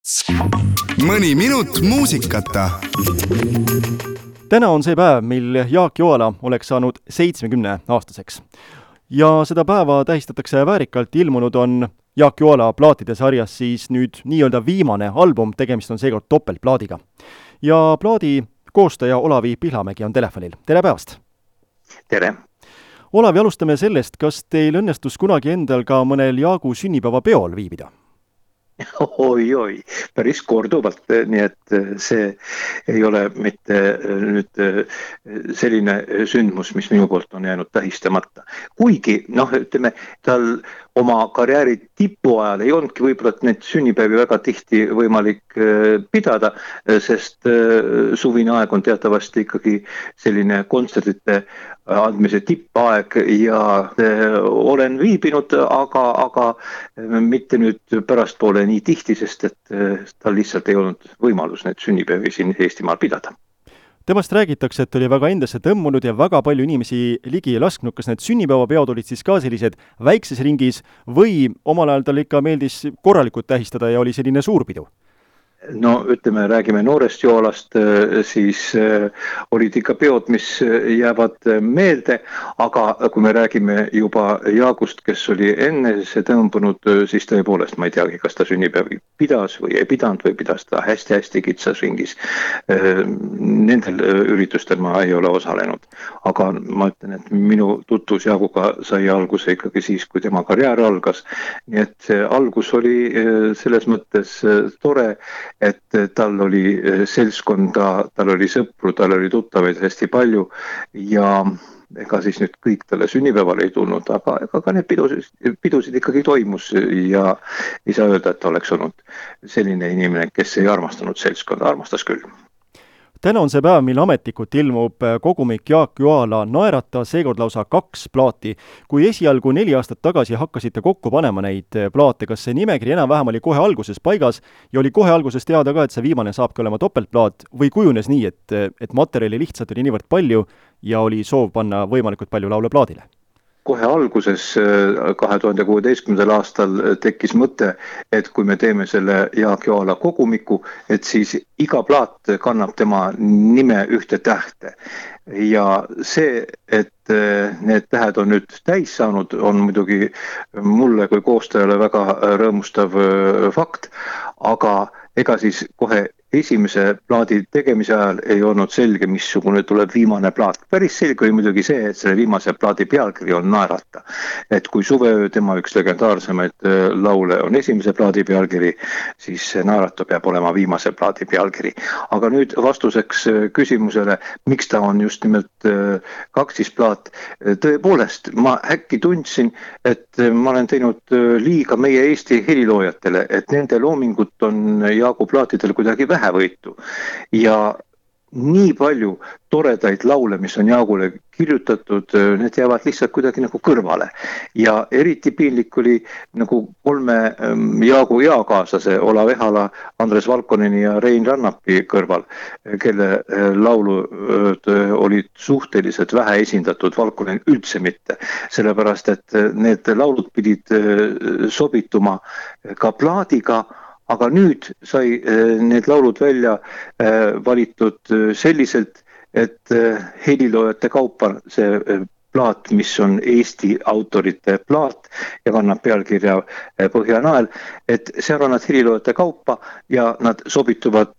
Mõni minut muusikata. Täna on see päev, mil Jaak Joala oleks saanud 70-aastaseks. Ja seda päeva tähistatakse väärikalt. Ilmunud on Jaak Joala plaatide sarjas siis nüüd nii-öelda viimane album, tegemist on seekord topeltplaadiga. Ja plaadi koostaja Olavi Pihlamägi on telefonil. Tere päevast! Tere! Olavi, alustame sellest, kas teil õnnestus kunagi endal ka mõnel Jaagu sünnipäeva peol viibida? Oi, päris korduvalt, nii et see ei ole mitte nüüd selline sündmus, mis minu poolt on jäänud tähistamata. Kuigi, ütleme, tal oma karjääri tipu ajal ei olnudki võib-olla need sünnipäevi väga tihti võimalik pidada, sest suvine aeg on teatavasti ikkagi selline kontserdite andmise tippaeg ja olen viibinud, aga mitte nüüd pärastpoole nii tihti, sest et tal lihtsalt ei olnud võimalus need sünnipäevi siin Eestimaal pidada. Temast räägitakse, et oli väga endasse tõmmunud ja väga palju inimesi ligi ei lasknud. Kas need sünnipäevapeod olid siis ka sellised väikses ringis või omal ajal tal ikka meeldis korralikult tähistada ja oli selline suurpidu? No ütleme, räägime noorest Joolast, siis olid ikka peod, mis jäävad meelde, aga kui me räägime juba Jaagust, kes oli enne see tõmbunud, siis tõepoolest ma ei teagi, kas ta sünnipäevi pidas või ei pidanud või pidas ta hästi kitsas ringis. Nendel üritustel ma ei ole osalenud, aga ma ütlen, et minu tutvus Jaaguga sai alguse ikkagi siis, kui tema karjäär algas. Nii et see algus oli selles mõttes tore, et tal oli seltskonda, tal oli sõpru, tal oli tuttavaid hästi palju ja ega siis nüüd kõik talle sünnipäeval ei tulnud, aga ka need pidusid ikkagi toimus ja ei saa öelda, et oleks olnud selline inimene, kes ei armastanud seltskonda, armastas küll. Täna on see päev, mil ametlikult ilmub kogumik Jaak Joala Naerata, seekord lausa 2 plaati. Kui esialgu 4 aastat tagasi hakkasite kokku panema neid plaate, kas see nimekiri enam-vähem oli kohe alguses paigas ja oli kohe alguses teada ka, et see viimane saabki olema topeltplaat või kujunes nii, et materjali lihtsalt oli niivõrd palju ja oli soov panna võimalikult palju laule plaadile? Kohe alguses 2016. aastal tekkis mõte, et kui me teeme selle Jaak Joala kogumiku, et siis iga plaat kannab tema nime ühte tähte. Ja see, et need tähed on nüüd täis saanud, on muidugi mulle kui koostajale väga rõõmustav fakt, aga ega siis kohe esimese plaadi tegemise ajal ei olnud selge, missugune tuleb viimane plaat. Päris selge oli muidugi see, et selle viimase plaadi pealkiri on Naerata. Et kui Suveöö, tema üks legendaarsemaid laule on esimese plaadi pealkiri, siis Naerata peab olema viimase plaadi pealkiri. Aga nüüd vastuseks küsimusele, miks ta on just nimelt 2 plaat. Tõepoolest, ma äkki tundsin, et ma olen teinud liiga meie Eesti heliloojatele, et nende loomingut on Jaagu plaatidel kuidagi vähevõitu. Ja nii palju toredaid laule, mis on Jaagule kirjutatud, need jäävad lihtsalt kuidagi nagu kõrvale. Ja eriti piinlik oli nagu 3 Jaagu eakaaslase Olav Ehala, Andres Valkoneni ja Rein Rannapi kõrval, kelle laulud olid suhteliselt vähe esindatud, Valkonen üldse mitte. Sellepärast, et need laulud pidid sobituma ka plaadiga, aga nüüd sai need laulud välja valitud selliselt, et heliloojate kaupa see plaat, mis on Eesti autorite plaat ja kannab pealkirja Põhjanael, et seal on nad heliloojate kaupa ja nad sobituvad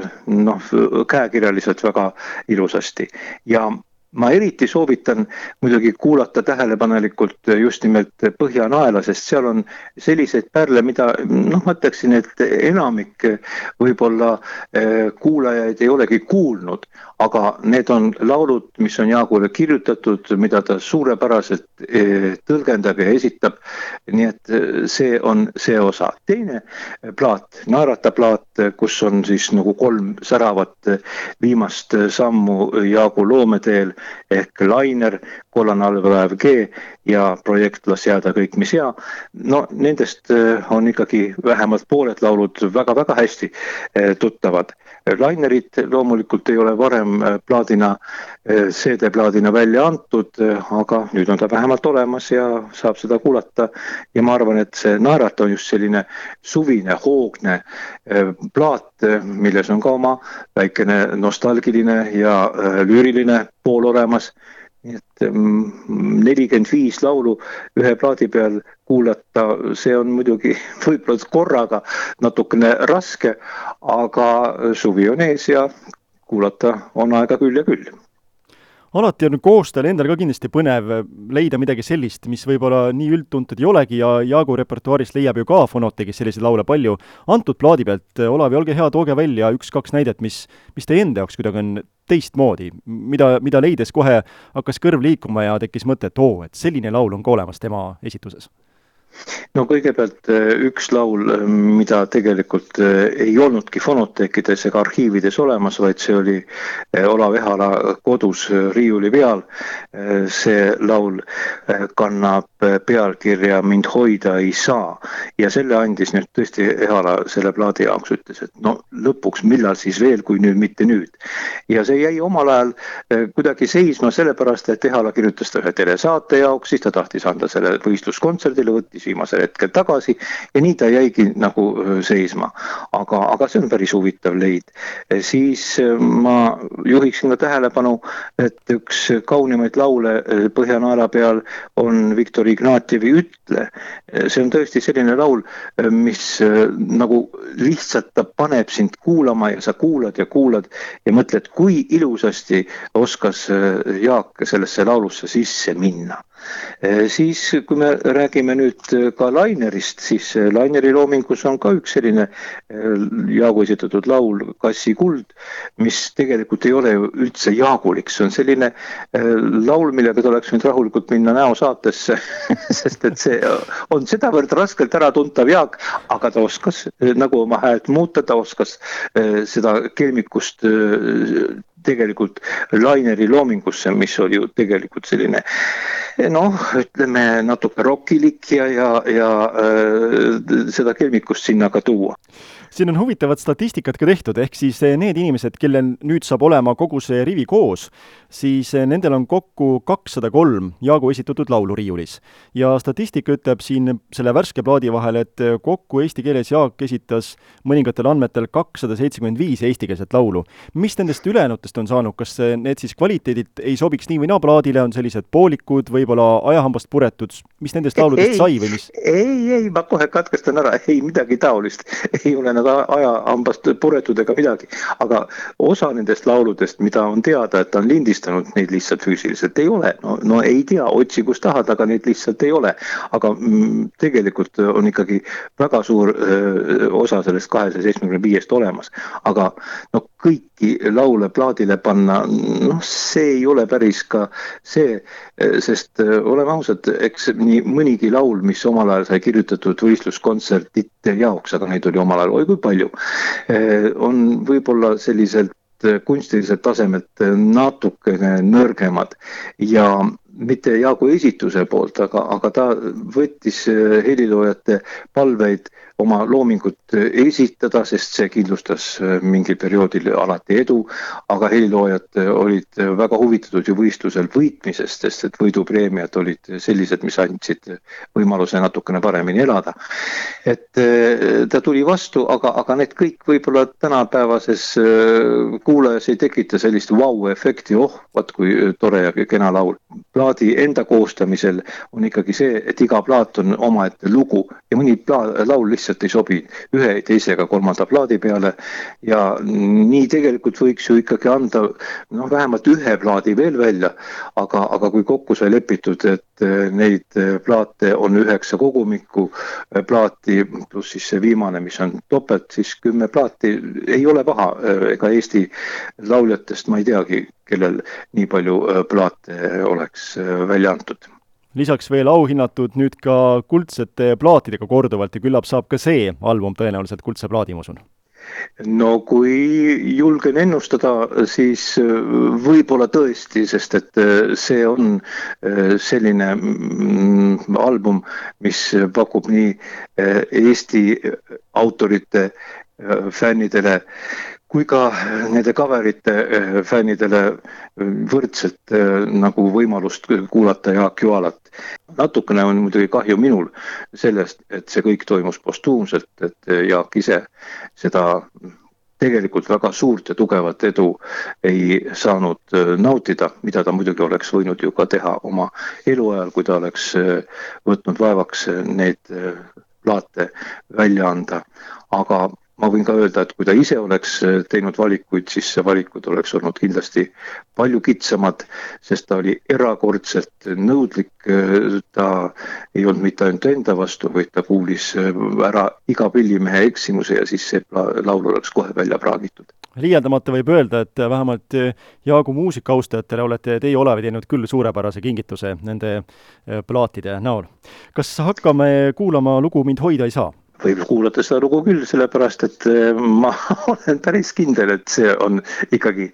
käekirjaliselt väga ilusasti. Ja ma eriti soovitan muidugi kuulata tähelepanelikult just nimelt Põhjanaela, sest seal on selliseid pärle, mida ma ütleksin, et enamik võib-olla kuulajaid ei olegi kuulnud, aga need on laulud, mis on Jaagule kirjutatud, mida ta suurepäraselt tõlgendab ja esitab, nii et see on see osa. Teine plaat, Naerata plaat, kus on siis nagu 3 säravat viimast sammu Jaagu loometeel, ehk Lainer, Kollane allveelaev G ja projekt Las jääda kõik, mis hea. No nendest on ikkagi vähemalt pooled laulud väga-väga hästi tuttavad. Lainerit loomulikult ei ole varem plaadina, CD-plaadina välja antud, aga nüüd on ta vähemalt olemas ja saab seda kuulata. Ja ma arvan, et see Naerata on just selline suvine, hoogne plaat, milles on ka oma väikene nostalgiline ja lüüriline pool olemas. Nii et 45 laulu ühe plaadi peal kuulata, see on muidugi võib-olla korraga natukene raske, aga suvi on ees ja kuulata on aega küll ja küll. Alati on koostajal endal ka kindlasti põnev leida midagi sellist, mis võib-olla nii üldtuntud ei olegi ja Jaagu repertuaarist leiab ju ka Fonotekis selliseid laule palju. Antud plaadi pealt, Olavi, olge hea, tooge välja 1-2 näidet, mis teie enda jaoks kuidagi on teistmoodi, mida leides kohe hakkas kõrv liikuma ja tekkis mõte, et selline laul on ka olemas tema esituses. No kõigepealt üks laul, mida tegelikult ei olnudki fonoteekides ega arhiivides olemas, vaid see oli Olav Ehala kodus riiuli peal. See laul kannab pealkirja Mind hoida ei saa ja selle andis nüüd tõesti Ehala selle plaadi jaoks, ütles, et no lõpuks millal siis veel, kui nüüd mitte nüüd. Ja see jäi omal ajal kuidagi seisma sellepärast, et Ehala kirjutas ta ühe telesaate jaoks, siis ta tahtis anda selle võistluskontserdile, võttis viimasel hetkel tagasi ja nii ta jäigi nagu seisma. Aga see on päris huvitav leid. Siis ma juhiksin ka tähelepanu, et üks kaunimaid laule Põhjanaela peal on Viktor Ignatjevi Ütle. See on tõesti selline laul, mis nagu lihtsalt ta paneb sind kuulama ja sa kuulad ja mõtled, kui ilusasti oskas Jaak sellesse laulusse sisse minna. Siis kui me räägime nüüd ka Lainerist, siis Laineri loomingus on ka üks selline Jaagu esitatud laul Kassi kuld, mis tegelikult ei ole üldse jaagulik. See on selline laul, millega ta oleks võinud rahulikult minna näosaatesse, sest et see on sedavõrd raskelt ära tuntav Jaak, aga ta oskas nagu oma häält muuta, ta oskas seda kelmikust tegelikult Laineri loomingusse, mis oli ju tegelikult selline ütleme natuke rockilik ja seda kelmikust sinna ka tuua. Siin on huvitavat statistikat ka tehtud, ehk siis need inimesed, kellel nüüd saab olema kogu see rivi koos, siis nendel on kokku 203 Jaagu esitatud laulu riiulis. Ja statistika ütleb siin selle värske plaadi vahel, et kokku eesti keeles Jaak esitas mõningatel andmetel 275 eestikeelset laulu. Mis nendest ülejäänutest on saanud? Kas need siis kvaliteedid ei sobiks nii või naa plaadile, on sellised poolikud, võib-olla ajahambast puretud? Mis nendest lauludest sai või mis? Ei, ma kohe katkestan ära, ei midagi taolist. Ei ole nad ajahambast puretud ega midagi. Aga osa nendest lauludest, mida on teada, et on lindistanud, neid lihtsalt füüsiliselt ei ole. No ei tea, otsi kus tahad, aga neid lihtsalt ei ole. Aga tegelikult on ikkagi väga suur osa sellest 275 olemas. Aga kõiki laule plaadile panna, see ei ole päris ka see, sest oleme ausad, eks nii mõnigi laul, mis omal ajal sai kirjutatud võistluskontserdite jaoks, aga neid oli omal ajal kui palju, on võib-olla selliselt kunstiliselt tasemelt natukene nõrgemad ja mitte Jaagu esituse poolt, aga ta võttis heliloojate palveid oma loomingut esitada, sest see kindlustas mingil perioodil alati edu, aga heliloojad olid väga huvitatud ju võistlusel võitmisest, sest et võidupreemiad olid sellised, mis andsid võimaluse natukene paremini elada. Et ta tuli vastu, aga need kõik võib-olla tänapäevases kuulajas ei tekita sellist vau-efekti, vaat kui tore ja kena laul. Plaadi enda koostamisel on ikkagi see, et iga plaat on omaette lugu ja mõni laul lihtsalt ei sobi ühe, teise ega kolmanda plaadi peale ja nii tegelikult võiks ju ikkagi anda vähemalt ühe plaadi veel välja, aga kui kokku sai lepitud, et neid plaate on 9 kogumikku plaati, pluss siis see viimane, mis on topelt, siis 10 plaati ei ole paha, ega Eesti lauljatest ma ei teagi, kellel nii palju plaate oleks välja antud. Lisaks veel auhinnatud nüüd ka kuldsete plaatidega korduvalt ja küllap saab ka see album tõenäoliselt kuldse plaadi, ma usun. No kui julgen ennustada, siis võib-olla tõesti, sest et see on selline album, mis pakub nii Eesti autorite fännidele kui ka nende coverite fännidele võrdselt nagu võimalust kuulata Jaak Joalat. Natukene on muidugi kahju minul sellest, et see kõik toimus postuumselt, et Jaak ise seda tegelikult väga suurt ja tugevat edu ei saanud nautida, mida ta muidugi oleks võinud ju ka teha oma eluajal, kui ta oleks võtnud vaevaks neid plaate välja anda. Aga ma võin ka öelda, et kui ta ise oleks teinud valikuid, siis see valikud oleks olnud kindlasti palju kitsamad, sest ta oli erakordselt nõudlik, ta ei olnud mitte ainult enda vastu, vaid ta kuulis ära iga pillimehe eksimuse ja siis see laul oleks kohe välja praagitud. Liialdamata võib öelda, et vähemalt Jaagu muusikaustajatele olete teie Olavi teinud küll suurepärase kingituse nende plaatide näol. Kas hakkame kuulama lugu Mind hoida ei saa? Võib kuulata seda lugu küll, sellepärast, et ma olen päris kindel, et see on ikkagi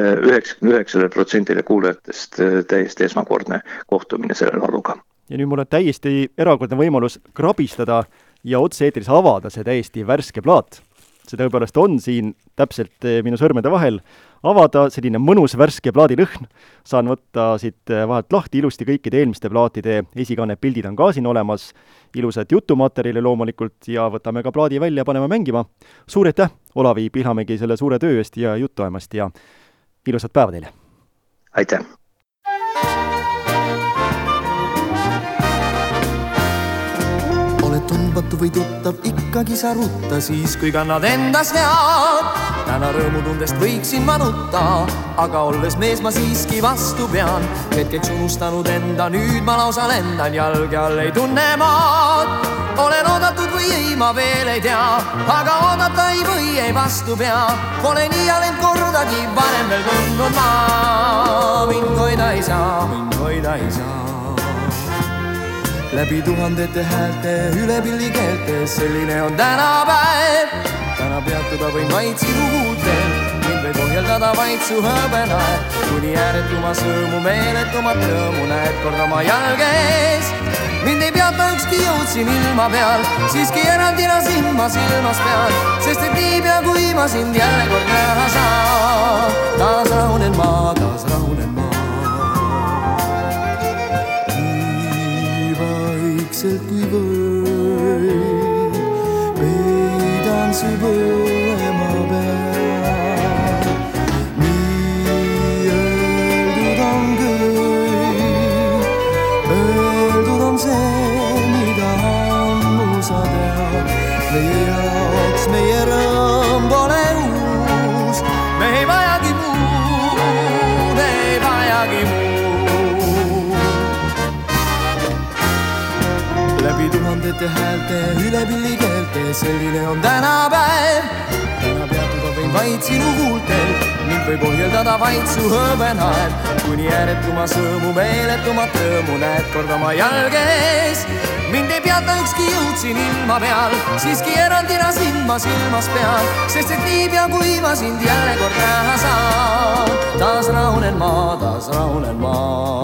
99% kuulajatest täiesti esmakordne kohtumine selle lauluga. Ja nüüd mul on täiesti erakordne võimalus krabistada ja otse-eetris avada see täiesti värske plaat. See tõepoolest on siin täpselt minu sõrmede vahel. Avada selline mõnus värske plaadilõhn. Saan võtta siit vahelt lahti ilusti kõikide eelmiste plaatide esikanne pildid on ka siin olemas. Ilusad jutumaterjali loomulikult ja võtame ka plaadi välja ja paneme mängima. Suur aitäh, Olavi Pihlamägi, selle suure töö eest ja jutuajamast ja ilusat päeva teile! Aitäh! Tundmatu või tuttav, ikkagi sa rutta siis, kui kannad endas head. Täna rõõmutundest võiksin ma nutta, aga olles mees ma siiski vastu pean. Hetkeks unustanud enda, nüüd ma lausa lendan, jalge all ei tunne maad. Olen oodatud või ei, ma veel ei tea, aga oodata ei või, ei vastu pea. Pole nii alend kordagi varem veel tundnud ma. Mind hoida ei saa, mind hoida ei saa. Läbi tuhandete häälte, üle pilli keelte, selline on tänapäev. Täna peatuda võin vaid sinu huultel, mind võib ohjeldada vaid su hõbenae. Kuni ääretuma sõõmu, meeletumat rõõmu näed kord oma jalge ees. Mind ei peata ükski jõud siin ilma peal, siiski erandina sind ma silmas pean. Sest et niipea kui ma sind jälle kord näha saan, taas rahunen ma, taas rahunen ma. Kui võib, peidan su põema peal. Nii öeldud on kõik, öeldud on see, mida ammu sa tead. Meie jaoks meie rõõm pole uus, me ei vajagi muud, ei vajagi muud. Läbi tuhandete häälte, üle pilli keelte, selline on tänapäev. Täna peatuda võin vaid sinu huultel, mind võib ohjeldada vaid su hõbenaev. Kuni ääretuma sõõmu, meeletumat rõõmu näed kord oma jalge ees. Mind ei peata ükski jõud siin ilma peal, siiski erandina sind ma silmas pean. Sest et niipea kui ma sind jälle kord näha saan, taas rahunen ma, taas rahunen ma.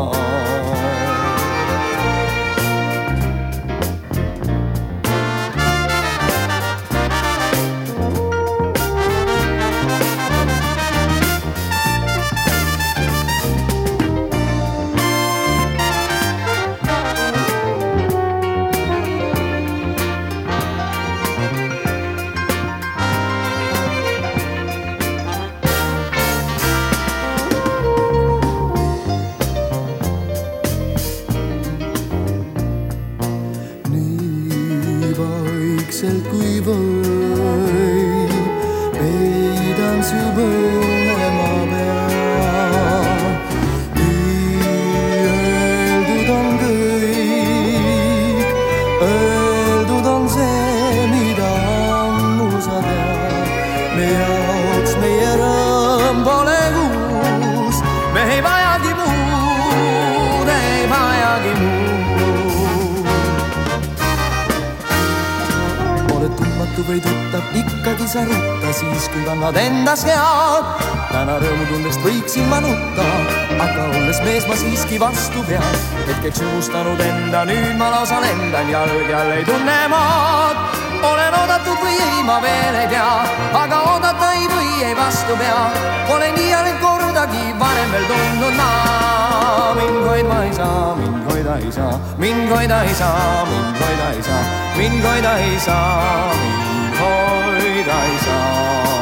Kui võib, peidan su põema peal. Nii öeldud on kõik, öeldud on see, mida ammu sa tead. Me jaoks meie rõõm pole uus, me ei vajagi muud, ei vajagi muud. sõptu või tuttav, ikkagi sa rutta siis, kui kannad endas head. Täna rõõmutundest võiksin ma nutta, aga olles mees ma siiski vastu pean. Hetkeks unustanud enda, nüüd ma lausa lendan, jalg jälle ei tunne maad. Olen oodatud või ei, ma veel ei tea, aga oodata ei või, ei vastu pea. Pole nii ainult kordagi varem veel tundnud ma. Mind hoidma ei saa, mind hoida ei saa, mind hoida ei saa, mind hoida ei saa, mind hoida ei saa, mind hoida ei saa.